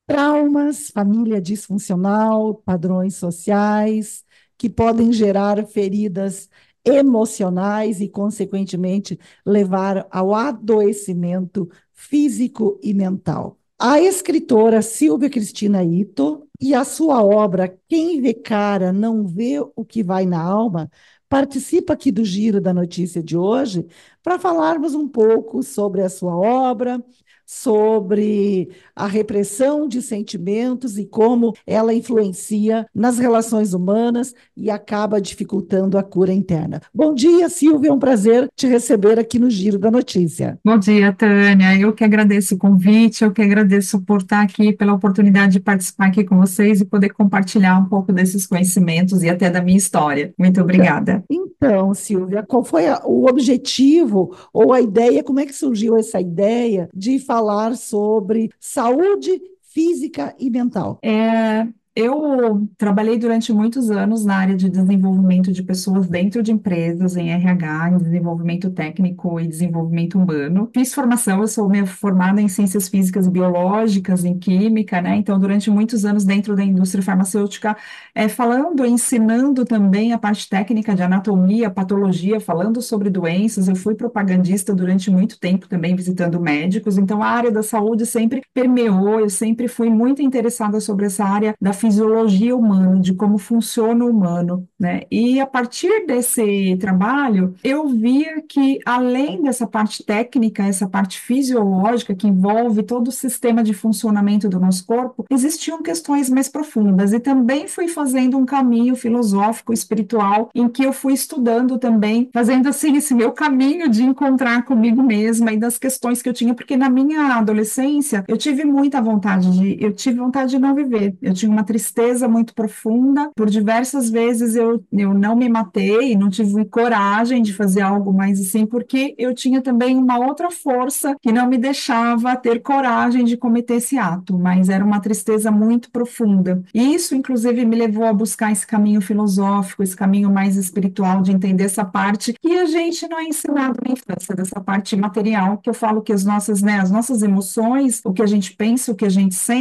Traumas, família disfuncional, padrões sociais, que podem gerar feridas emocionais e, consequentemente, levar ao adoecimento físico e mental. A escritora Silvia Cristina Ito e a sua obra Quem vê cara não vê o que vai na alma participa aqui do Giro da Notícia de hoje para falarmos um pouco sobre a sua obra, sobre a repressão de sentimentos e como ela influencia nas relações humanas e acaba dificultando a cura interna. Bom dia, Silvia, é um prazer te receber aqui no Giro da Notícia. Bom dia, Tânia. Eu que agradeço o convite, eu que agradeço por estar aqui, pela oportunidade de participar aqui com vocês e poder compartilhar um pouco desses conhecimentos e até da minha história. Muito obrigada. Então, Silvia, qual foi o objetivo ou a ideia? Como é que surgiu essa ideia de falar sobre saúde física e mental? Eu trabalhei durante muitos anos na área de desenvolvimento de pessoas dentro de empresas, em RH, em desenvolvimento técnico e desenvolvimento humano. Fiz formação, eu sou meio formada em ciências físicas e biológicas, em química, né? Então, durante muitos anos dentro da indústria farmacêutica, falando, ensinando também a parte técnica de anatomia, patologia, falando sobre doenças. Eu fui propagandista durante muito tempo também, visitando médicos. Então, a área da saúde sempre permeou, eu sempre fui muito interessada sobre essa área da fisiologia humana, de como funciona o humano, né? E a partir desse trabalho, eu via que além dessa parte técnica, essa parte fisiológica que envolve todo o sistema de funcionamento do nosso corpo, existiam questões mais profundas e também fui fazendo um caminho filosófico, espiritual, em que eu fui estudando também, fazendo assim esse meu caminho de encontrar comigo mesma e das questões que eu tinha, porque na minha adolescência eu tive vontade de não viver. Eu tinha uma tristeza muito profunda. Por diversas vezes eu não me matei, não tive coragem de fazer algo mais assim, porque eu tinha também uma outra força que não me deixava ter coragem de cometer esse ato, mas era uma tristeza muito profunda. E isso, inclusive, me levou a buscar esse caminho filosófico, esse caminho mais espiritual de entender essa parte que a gente não é ensinado na infância, dessa parte material, que eu falo que as nossas emoções, o que a gente pensa, o que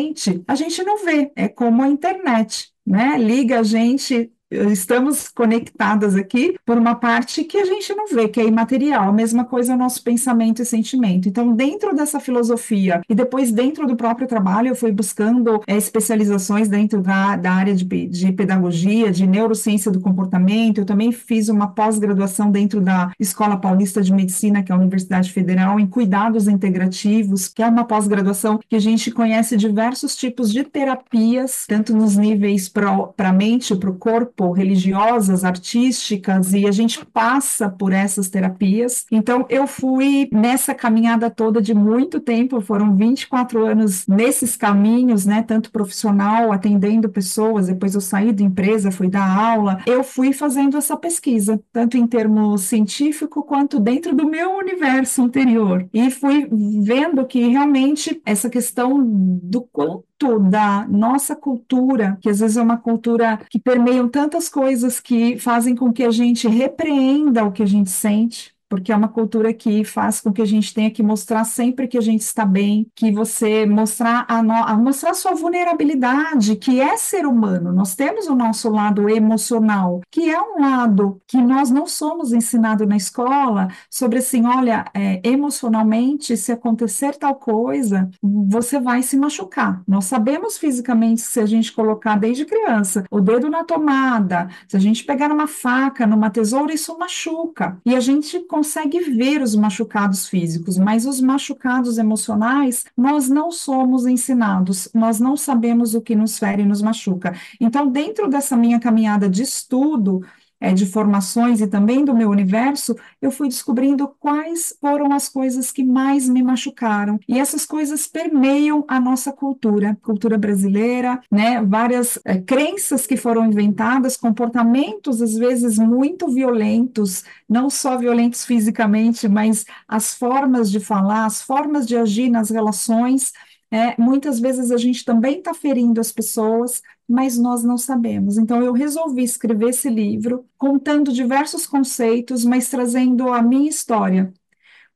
a gente não vê, é como a internet, né? Liga a gente, estamos conectadas aqui por uma parte que a gente não vê, que é imaterial. A mesma coisa é o nosso pensamento e sentimento. Então, dentro dessa filosofia e depois dentro do próprio trabalho, eu fui buscando especializações dentro da área de pedagogia, de neurociência do comportamento. Eu também fiz uma pós-graduação dentro da Escola Paulista de Medicina, que é a Universidade Federal, em cuidados integrativos, que é uma pós-graduação que a gente conhece diversos tipos de terapias, tanto nos níveis para a mente, para o corpo, religiosas, artísticas, e a gente passa por essas terapias. Então, eu fui nessa caminhada toda de muito tempo, foram 24 anos nesses caminhos, né, tanto profissional, atendendo pessoas, depois eu saí da empresa, fui dar aula, eu fui fazendo essa pesquisa, tanto em termos científico quanto dentro do meu universo interior, e fui vendo que realmente essa questão do quanto da nossa cultura, que às vezes é uma cultura que permeia tantas coisas que fazem com que a gente repreenda o que a gente sente, porque é uma cultura que faz com que a gente tenha que mostrar sempre que a gente está bem, que você mostrar mostrar sua vulnerabilidade, que é ser humano. Nós temos o nosso lado emocional, que é um lado que nós não somos ensinados na escola sobre assim, olha, emocionalmente, se acontecer tal coisa, você vai se machucar. Nós sabemos fisicamente que se a gente colocar desde criança o dedo na tomada, se a gente pegar numa faca, numa tesoura, isso machuca. E a gente consegue ver os machucados físicos, mas os machucados emocionais, nós não somos ensinados, nós não sabemos o que nos fere e nos machuca. Então, dentro dessa minha caminhada de estudo, de formações e também do meu universo, eu fui descobrindo quais foram as coisas que mais me machucaram. E essas coisas permeiam a nossa cultura, cultura brasileira, né? Várias crenças que foram inventadas, comportamentos às vezes muito violentos, não só violentos fisicamente, mas as formas de falar, as formas de agir nas relações. Muitas vezes a gente também está ferindo as pessoas, mas nós não sabemos. Então, eu resolvi escrever esse livro, contando diversos conceitos, mas trazendo a minha história,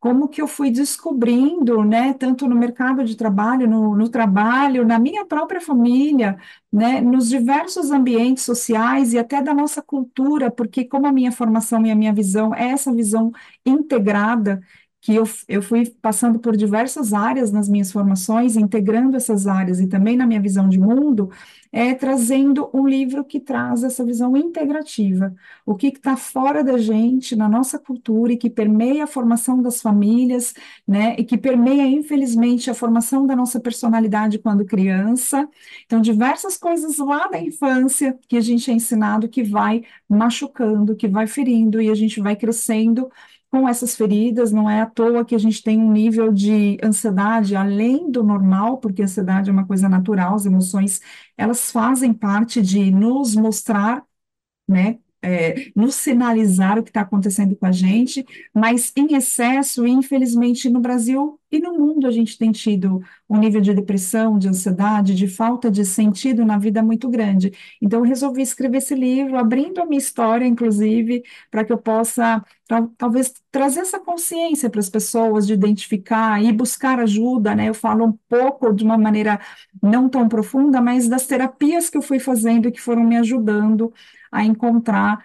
como que eu fui descobrindo, né, tanto no mercado de trabalho, no trabalho, na minha própria família, né, nos diversos ambientes sociais e até da nossa cultura, porque como a minha formação e a minha visão é essa visão integrada, que eu fui passando por diversas áreas nas minhas formações, integrando essas áreas e também na minha visão de mundo, trazendo um livro que traz essa visão integrativa, o que está fora da gente, na nossa cultura, e que permeia a formação das famílias, né, e que permeia, infelizmente, a formação da nossa personalidade quando criança. Então, diversas coisas lá da infância que a gente é ensinado que vai machucando, que vai ferindo, e a gente vai crescendo com essas feridas. Não é à toa que a gente tem um nível de ansiedade além do normal, porque a ansiedade é uma coisa natural, as emoções, elas fazem parte de nos mostrar, né, nos sinalizar o que está acontecendo com a gente, mas em excesso, infelizmente, no Brasil e no mundo a gente tem tido um nível de depressão, de ansiedade, de falta de sentido na vida muito grande. Então, eu resolvi escrever esse livro, abrindo a minha história, inclusive, para que eu possa, talvez, trazer essa consciência para as pessoas, de identificar e buscar ajuda, né? Eu falo um pouco de uma maneira não tão profunda, mas das terapias que eu fui fazendo e que foram me ajudando a encontrar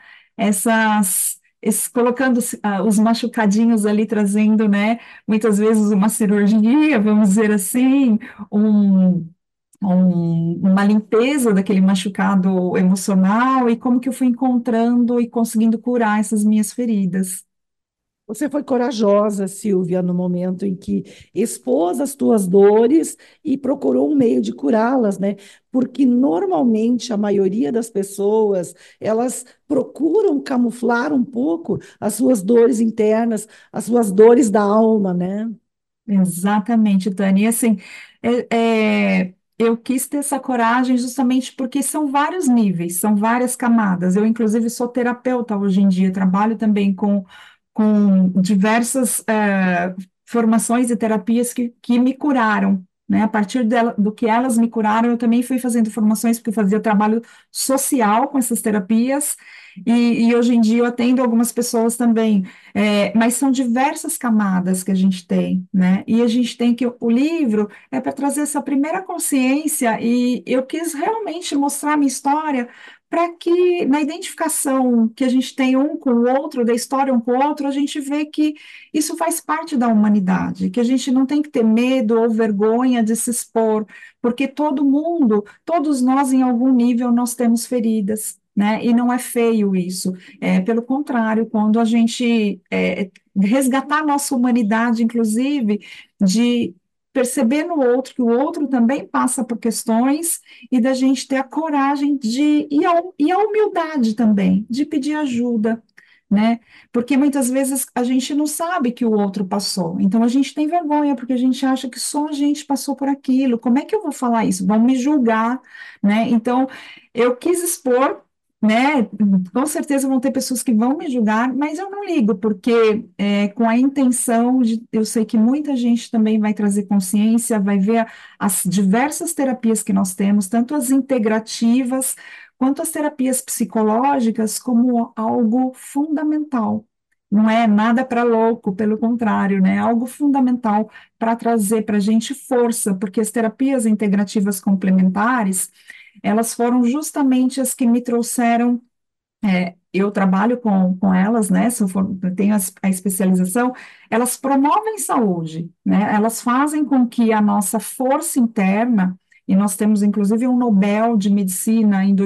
colocando os machucadinhos ali, trazendo, né, muitas vezes uma cirurgia, vamos dizer assim, um, uma limpeza daquele machucado emocional, e como que eu fui encontrando e conseguindo curar essas minhas feridas. Você foi corajosa, Silvia, no momento em que expôs as tuas dores e procurou um meio de curá-las, né? Porque normalmente a maioria das pessoas, elas procuram camuflar um pouco as suas dores internas, as suas dores da alma, né? Exatamente, Dani. E assim, eu quis ter essa coragem justamente porque são vários níveis, são várias camadas. Eu, inclusive, sou terapeuta hoje em dia, trabalho também com diversas formações e terapias que me curaram. Né? A partir do que elas me curaram, eu também fui fazendo formações, porque eu fazia trabalho social com essas terapias, e hoje em dia eu atendo algumas pessoas também, mas são diversas camadas que a gente tem, né? E a gente tem que, o livro é para trazer essa primeira consciência, e eu quis realmente mostrar a minha história para que na identificação que a gente tem um com o outro, da história um com o outro, a gente vê que isso faz parte da humanidade, que a gente não tem que ter medo ou vergonha de se expor, porque todo mundo, todos nós, em algum nível, nós temos feridas. Né? E não é feio isso. Pelo contrário, quando a gente resgatar a nossa humanidade, inclusive, de perceber no outro que o outro também passa por questões, e da gente ter a coragem e a humildade também, de pedir ajuda, né? Porque muitas vezes a gente não sabe que o outro passou, então a gente tem vergonha, porque a gente acha que só a gente passou por aquilo. Como é que eu vou falar isso? Vão me julgar, né? Então, eu quis expor. Né? Com certeza vão ter pessoas que vão me julgar, mas eu não ligo, porque com a intenção de, eu sei que muita gente também vai trazer consciência, vai ver as diversas terapias que nós temos, tanto as integrativas quanto as terapias psicológicas, como algo fundamental. Não é nada para louco, pelo contrário, né? É algo fundamental para trazer para a gente força, porque as terapias integrativas complementares, elas foram justamente as que me trouxeram. Eu trabalho com elas, né? Tenho a especialização, elas promovem saúde, né? Elas fazem com que a nossa força interna, e nós temos inclusive um Nobel de Medicina em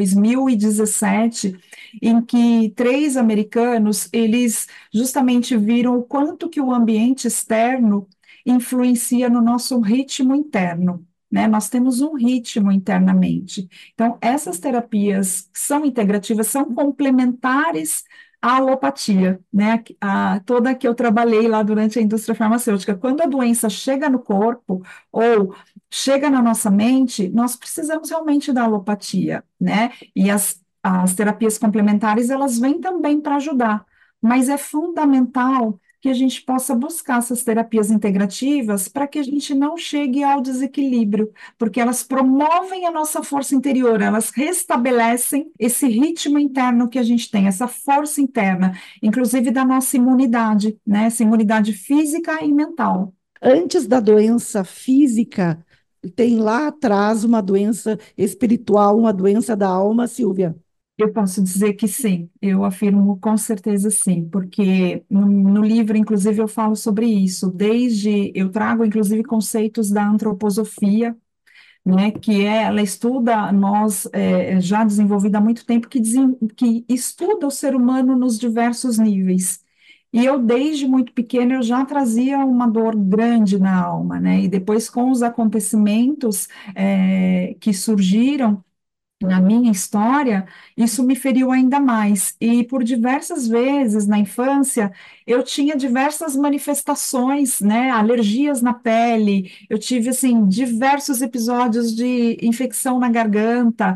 2017, em que três americanos, eles justamente viram o quanto que o ambiente externo influencia no nosso ritmo interno. Né? Nós temos um ritmo internamente. Então, essas terapias que são integrativas, são complementares à alopatia, né? Toda que eu trabalhei lá durante a indústria farmacêutica. Quando a doença chega no corpo ou chega na nossa mente, nós precisamos realmente da alopatia, né? E as terapias complementares, elas vêm também para ajudar, mas é fundamental. que a gente possa buscar essas terapias integrativas para que a gente não chegue ao desequilíbrio, porque elas promovem a nossa força interior, elas restabelecem esse ritmo interno que a gente tem, essa força interna, inclusive da nossa imunidade, né? Essa imunidade física e mental. Antes da doença física, tem lá atrás uma doença espiritual, uma doença da alma, Silvia. Eu posso dizer que sim, eu afirmo com certeza sim, porque no livro, inclusive, eu falo sobre isso, eu trago, inclusive, conceitos da antroposofia, né, que ela estuda nós, já desenvolvida há muito tempo, que estuda o ser humano nos diversos níveis. E eu, desde muito pequena, eu já trazia uma dor grande na alma, né, e depois com os acontecimentos, que surgiram, na minha história, isso me feriu ainda mais. E por diversas vezes na infância, eu tinha diversas manifestações, né, alergias na pele, eu tive, assim, diversos episódios de infecção na garganta,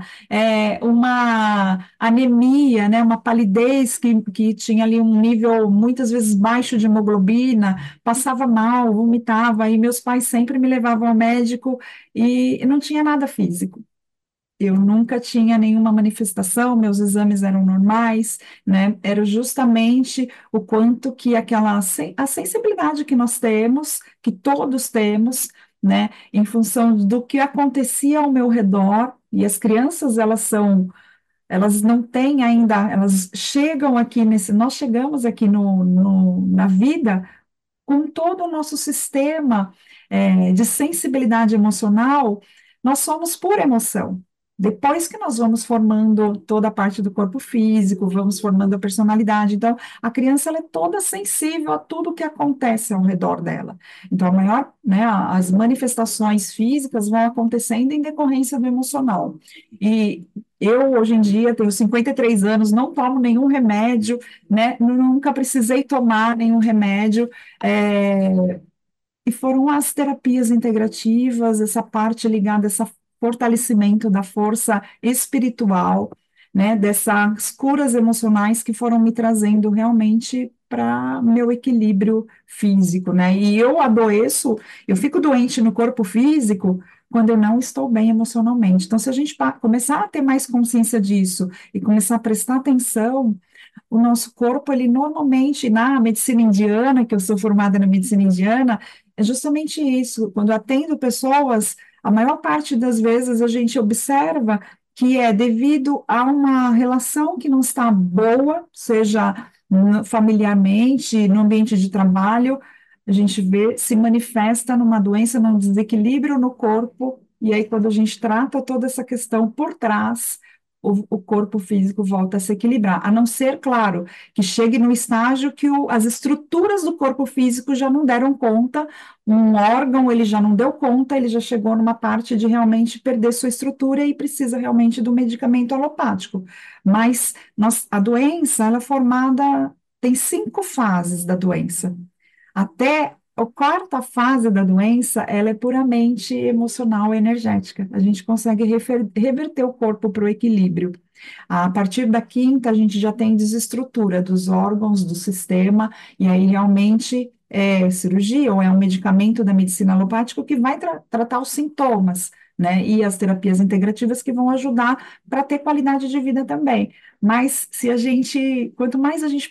uma anemia, né, uma palidez que tinha ali um nível muitas vezes baixo de hemoglobina, passava mal, vomitava, e meus pais sempre me levavam ao médico e não tinha nada físico. Eu nunca tinha nenhuma manifestação, meus exames eram normais, né? Era justamente o quanto que a sensibilidade que nós temos, que todos temos, né? Em função do que acontecia ao meu redor, e as crianças, elas não têm ainda, elas chegam aqui nós chegamos aqui na vida com todo o nosso sistema de sensibilidade emocional, nós somos pura emoção. Depois que nós vamos formando toda a parte do corpo físico, vamos formando a personalidade, então a criança ela é toda sensível a tudo que acontece ao redor dela. Então, né, as manifestações físicas vão acontecendo em decorrência do emocional. E eu, hoje em dia, tenho 53 anos, não tomo nenhum remédio, né? Nunca precisei tomar nenhum remédio. É, e foram as terapias integrativas, essa parte ligada, esse fortalecimento da força espiritual, né, dessas curas emocionais que foram me trazendo realmente para meu equilíbrio físico, né? E eu fico doente no corpo físico quando eu não estou bem emocionalmente. Então, se a gente começar a ter mais consciência disso e começar a prestar atenção, o nosso corpo, ele normalmente, na medicina indiana, que eu sou formada na medicina indiana, é justamente isso. Quando eu atendo pessoas, a maior parte das vezes a gente observa que é devido a uma relação que não está boa, seja familiarmente, no ambiente de trabalho, a gente vê, se manifesta numa doença, num desequilíbrio no corpo, e aí quando a gente trata toda essa questão por trás, o corpo físico volta a se equilibrar, a não ser, claro, que chegue no estágio que as estruturas do corpo físico já não deram conta, um órgão ele já não deu conta, ele já chegou numa parte de realmente perder sua estrutura e precisa realmente do medicamento alopático. Mas a doença, ela é formada, tem 5 fases da doença. Até a quarta fase da doença, ela é puramente emocional e energética. A gente consegue reverter o corpo para o equilíbrio. A partir da quinta, a gente já tem desestrutura dos órgãos, do sistema, e aí realmente é cirurgia ou é um medicamento da medicina alopática que vai tratar os sintomas, né? E as terapias integrativas que vão ajudar para ter qualidade de vida também. Mas se a gente, quanto mais a gente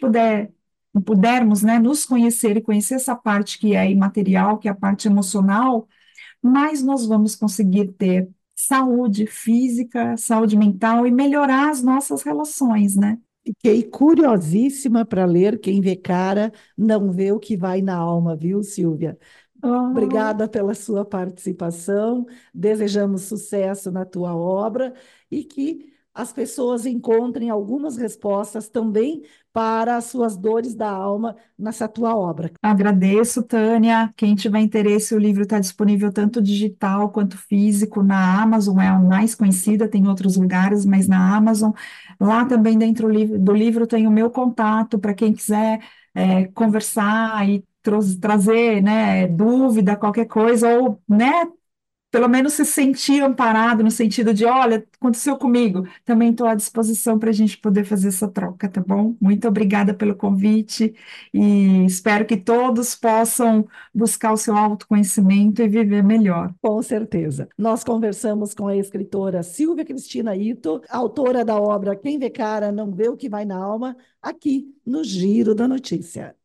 pudermos, né, nos conhecer e conhecer essa parte que é imaterial, que é a parte emocional, mais nós vamos conseguir ter saúde física, saúde mental e melhorar as nossas relações, né? Fiquei curiosíssima para ler. Quem vê cara não vê o que vai na alma, viu, Silvia? Oh, Obrigada pela sua participação. Desejamos sucesso na tua obra e que as pessoas encontrem algumas respostas também para as suas dores da alma nessa tua obra. agradeço, Tânia. Quem tiver interesse, o livro está disponível tanto digital quanto físico na Amazon, é a mais conhecida, tem outros lugares, mas na Amazon. Lá também dentro do livro tem o meu contato para quem quiser conversar e trazer, né, dúvida, qualquer coisa, ou, né, pelo menos se sentir amparado no sentido de, olha, aconteceu comigo, também estou à disposição para a gente poder fazer essa troca, tá bom? Muito obrigada pelo convite e espero que todos possam buscar o seu autoconhecimento e viver melhor. Com certeza. Nós conversamos com a escritora Silvia Cristina Ito, autora da obra Quem Vê Cara Não Vê o que Vai na Alma, aqui no Giro da Notícia.